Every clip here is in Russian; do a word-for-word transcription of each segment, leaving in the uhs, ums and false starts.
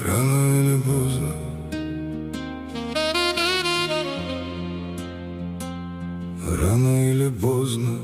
Рано или поздно, рано или поздно.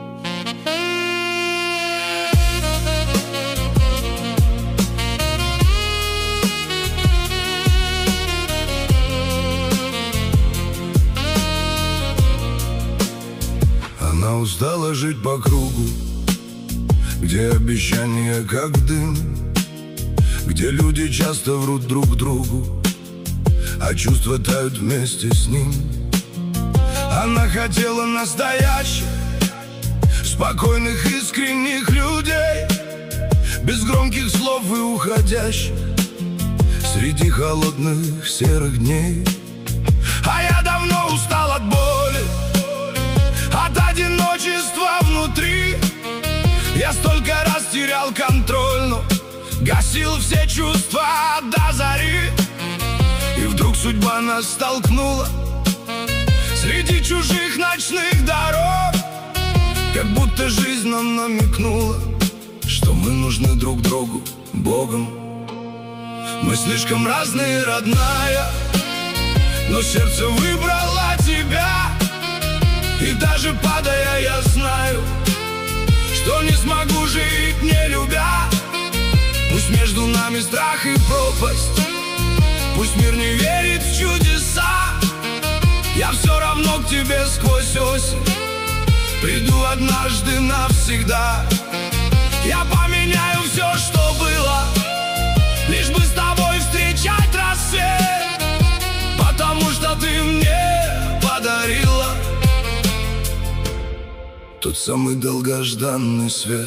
Она устала жить по кругу, где обещания как дым, где люди часто врут друг другу, а чувства тают вместе с ним. Она хотела настоящих, спокойных, искренних людей, без громких слов и уходящих среди холодных серых дней. А я давно устал от боли, от одиночества внутри. Я столько раз терял контроль, но гасил все чувства до зари. И вдруг судьба нас столкнула среди чужих ночных дорог, как будто жизнь нам намекнула, что мы нужны друг другу Богом. Мы слишком разные, родная, но сердце выбрало тебя. И даже падая, я знаю, что не смогу жить, не любя. Пусть между нами страх и пропасть, пусть мир не верит в чудеса, я все равно к тебе сквозь осень приду однажды навсегда. Я поменяю все, что было, лишь бы с тобой встречать рассвет, потому что ты мне подарила тот самый долгожданный свет.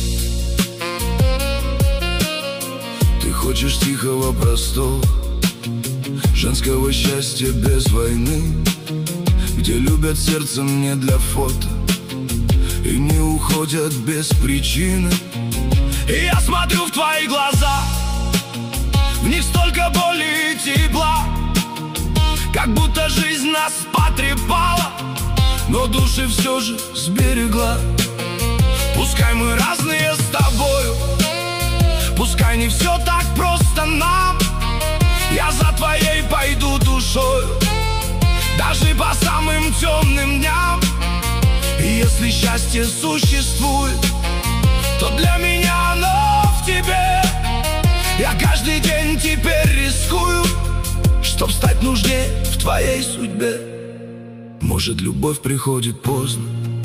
Ты хочешь тихого, простого, женского счастья без войны, где любят сердцем не для фото и не уходят без причины. И я смотрю в твои глаза, в них столько боли и тепла, как будто жизнь нас потрепала, но души все же сберегла. Пускай мы разные с тобою, пускай не все так просто нам, я за твоей пойду душою, даже по самым темным дням. И если счастье существует, то для меня оно в тебе. Я каждый день теперь рискую, чтоб стать нужнее в твоей судьбе. Может, любовь приходит поздно,